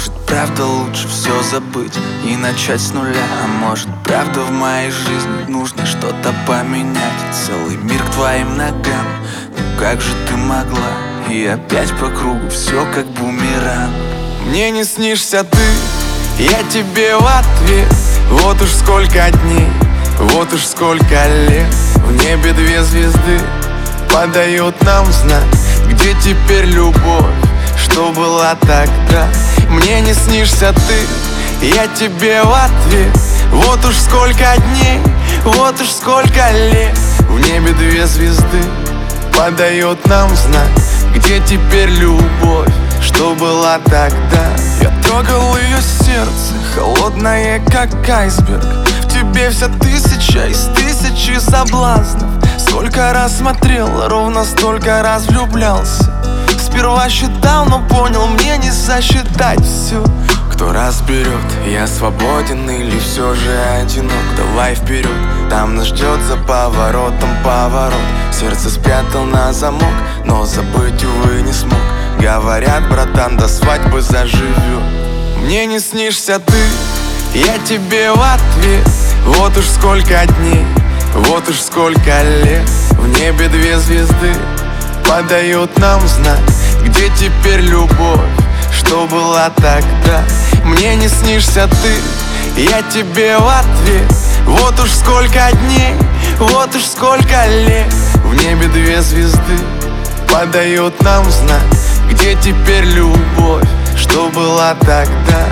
может, правда лучше все забыть и начать с нуля? А может, правда в моей жизни нужно что-то поменять? Целый мир к твоим ногам, ну как же ты могла? И опять по кругу все как бумеранг. Мне не снишься ты, я тебе в ответ. Вот уж сколько дней, вот уж сколько лет. В небе две звезды подают нам знак. Где теперь любовь, что была тогда? Мне не снишься ты, я тебе в ответ. Вот уж сколько дней, вот уж сколько лет. В небе две звезды подают нам знак. Где теперь любовь, что была тогда? Я трогал ее сердце, холодное как айсберг. В тебе вся тысяча из тысячи соблазнов. Сколько раз смотрел, ровно столько раз влюблялся. Сперва считал, но понял, мне не сосчитать все. Кто разберет, я свободен или все же одинок? Давай вперед, там нас ждет за поворотом поворот. Сердце спрятал на замок, но забыть, увы, не смог. Говорят, братан, до свадьбы заживет. Мне не снишься ты, я тебе в ответ. Вот уж сколько дней, вот уж сколько лет. В небе две звезды подают нам знак. Где теперь любовь, что была тогда? Мне не снишься ты, я тебе в ответ. Вот уж сколько дней, вот уж сколько лет. В небе две звезды подают нам знак. Где теперь любовь, что была тогда?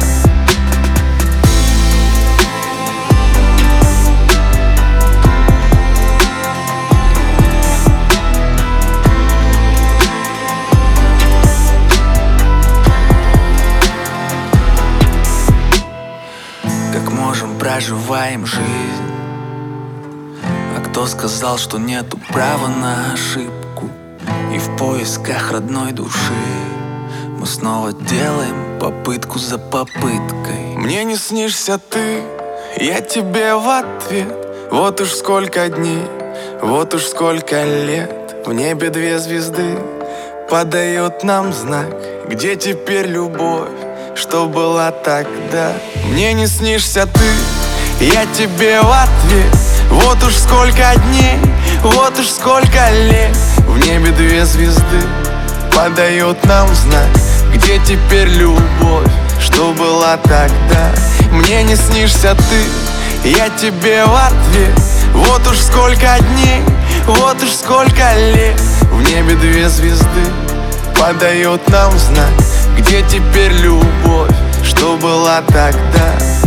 Как можем, проживаем жизнь. А кто сказал, что нету права на ошибку? И в поисках родной души мы снова делаем попытку за попыткой. Мне не снишься ты, я тебе в ответ. Вот уж сколько дней, вот уж сколько лет. В небе две звезды подают нам знак. Где теперь любовь, что была тогда? Мне не снишься ты, я тебе в ответ. Вот уж сколько дней, вот уж сколько лет. В небе две звезды подают нам знак. Где теперь любовь, что была тогда? Мне не снишься ты, я тебе в ответ. Вот уж сколько дней, вот уж сколько лет. В небе две звезды подают нам знак. Где теперь любовь, что была тогда?